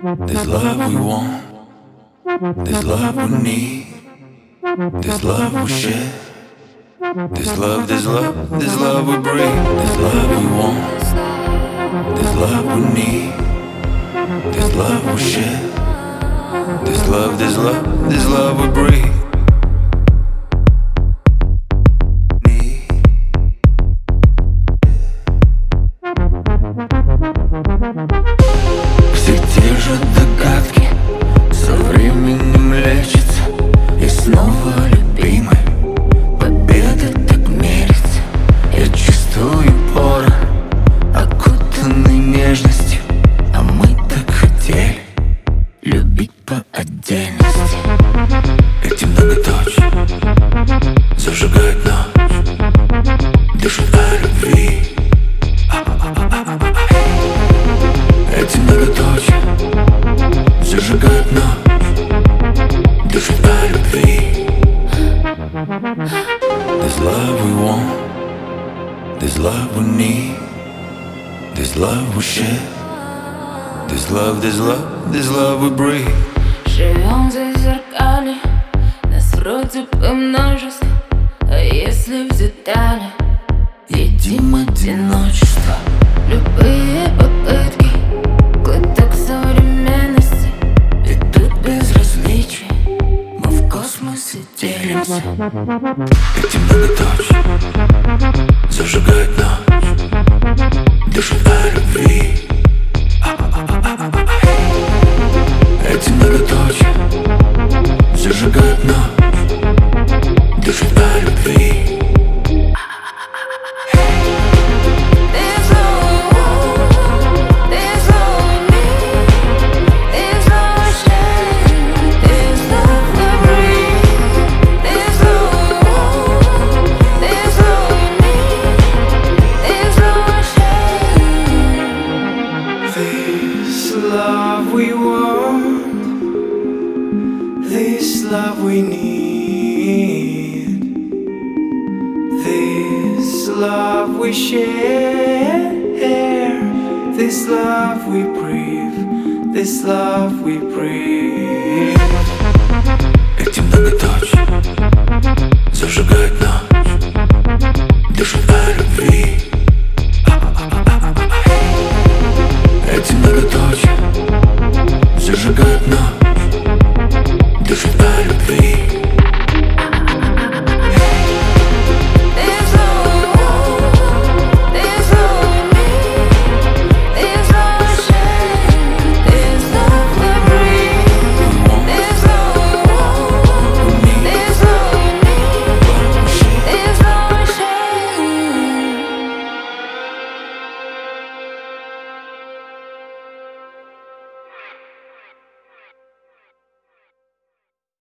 This love we want, this love we need, this love we share, this love, this love, this love we breathe. This love we want, this love we need, this love we share, this love, this love, this love we breathe. Все те же догадки со временем лечатся, и снова любимый победа так мерится. Я чувствую порох, окутанный нежностью, а мы так хотели любить по отдельности. Эти многоточия зажигают ночь, дышат о любви. Эти многоточия зажигают ночь, дышат о любви. This love we want, this love we need, this love we share, this love, this love, this love we breathe. Живем за зеркали, нас вроде бы множество, а если в детали едим одиночество. Любые попытки, глоток современности, идут без различий, мы в космосе делимся. Эти многоточия зажигают ночь, дышат о любви. Эти многоточия зажигают ночь, дышат о любви. This love we want, this love we need, this love we share, this love we breathe, this love we breathe. Эти многоточия зажигают ночь, дышат о любви.